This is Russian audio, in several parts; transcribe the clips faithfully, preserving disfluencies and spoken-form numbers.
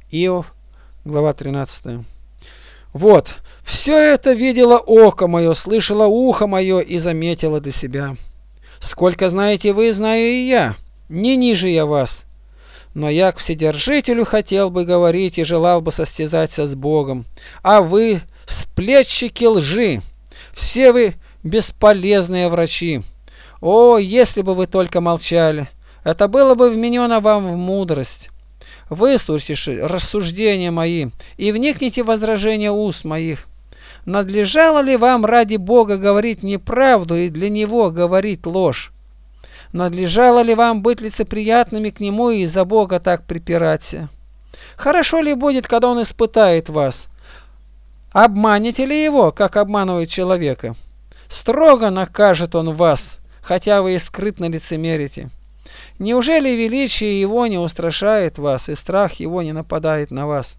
Иов, глава тринадцатая. Вот, все это видело око мое, слышало ухо мое и заметило для себя. Сколько знаете вы, знаю и я, не ниже я вас. Но я к Вседержителю хотел бы говорить и желал бы состязаться с Богом. А вы, сплетщики лжи, все вы бесполезные врачи. О, если бы вы только молчали, это было бы вменено вам в мудрость. Выслушайте рассуждения мои и вникните в возражения уст моих. Надлежало ли вам ради Бога говорить неправду и для Него говорить ложь? Надлежало ли вам быть лицеприятными к Нему и из-за Бога так припираться? Хорошо ли будет, когда Он испытает вас? Обманете ли Его, как обманывает человека? Строго накажет Он вас, хотя вы и скрытно лицемерите. Неужели величие Его не устрашает вас, и страх Его не нападает на вас?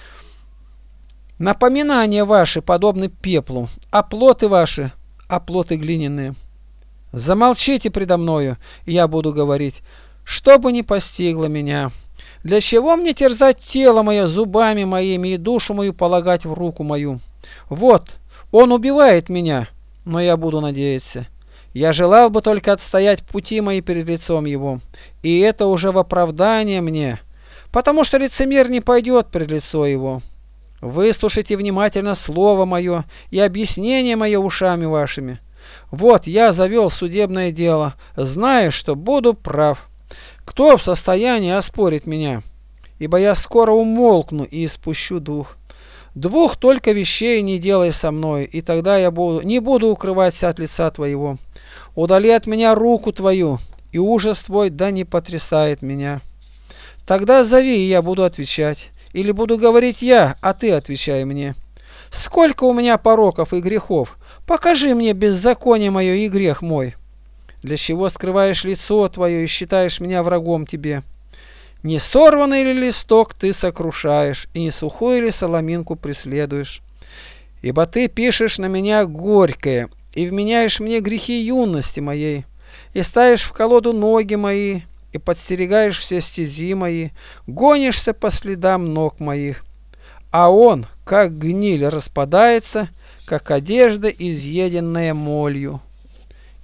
Напоминания ваши подобны пеплу, а плоты ваши – оплоты глиняные. Замолчите предо мною, и я буду говорить, что бы ни постигло меня. Для чего мне терзать тело мое зубами моими и душу мою полагать в руку мою? Вот, он убивает меня, но я буду надеяться. Я желал бы только отстоять пути мои перед лицом его, и это уже в оправдание мне, потому что лицемер не пойдет пред лицо его. Выслушайте внимательно слово мое и объяснение мое ушами вашими. Вот я завел судебное дело, зная, что буду прав. Кто в состоянии оспорить меня? Ибо я скоро умолкну и испущу дух. Двух только вещей не делай со мной, и тогда я буду, не буду укрываться от лица твоего. Удали от меня руку твою, и ужас твой да не потрясает меня. Тогда зови, и я буду отвечать. Или буду говорить я, а ты отвечай мне. Сколько у меня пороков и грехов? Покажи мне беззаконие мое и грех мой. Для чего скрываешь лицо твое и считаешь меня врагом тебе? Не сорванный ли листок ты сокрушаешь, и не сухую ли соломинку преследуешь? Ибо ты пишешь на меня горькое, и вменяешь мне грехи юности моей, и ставишь в колоду ноги мои, и подстерегаешь все стези мои, гонишься по следам ног моих. А он, как гниль, распадается, как одежда, изъеденная молью.